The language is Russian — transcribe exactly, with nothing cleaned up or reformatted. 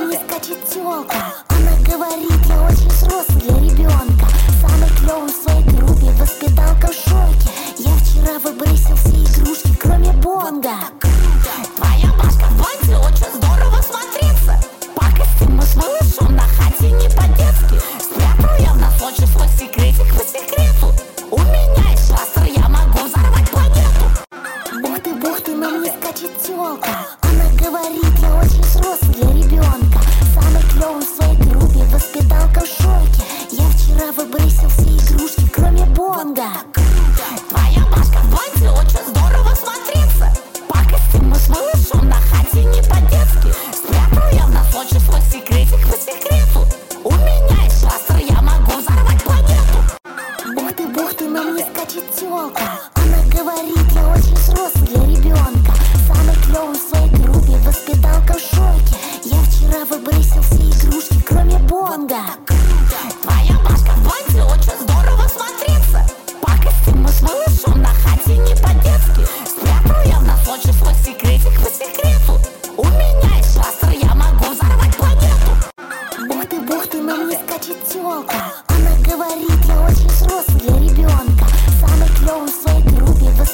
мне скачет тёлка. Она говорит, я очень взрослый для ребенка. Самый клёвый в своей группе, воспиталка в шоке. Я вчера выбросил все игрушки, кроме бонга. Твоя башка в банде очень здорово смотрится. По костюму с малышом на хате не по-детски. Спрятал я в носочек свой секретик по секрету. У меня есть бластер, я могу взорвать планету. Ух ты, бух ты, на мне скачет тёлка. Она говорит, я очень взрослый для ребенка. Самый клёвый в своей группе, воспиталка в шоке. Я вчера выбросил все игрушки, кроме бонга. Твоя башка в банде очень здорово смотрится. По костюму с малышом на хате не по-детски. Спрятал я в носочек свой секретик по секрету. У меня есть бластер, я могу взорвать планету. Ух ты, бух ты, на мне скачет тёлка. Она говорит, я очень взрослый для ребенка. Самый клёвый в своей группе, воспиталка в шоке. Я вчера выбросил все игрушки, кроме бонга. Твоя башка в банде очень здорово смотрится. По костюму с малышом на хате не по-детски. Спрятал я в носочек свой секретик по секрету. У меня есть бластер, я могу взорвать планету. Ух ты, бух ты, на мне скачет тёлка. Она говорит, я очень взрослый для ребенка. Самый клёвый в своей группе,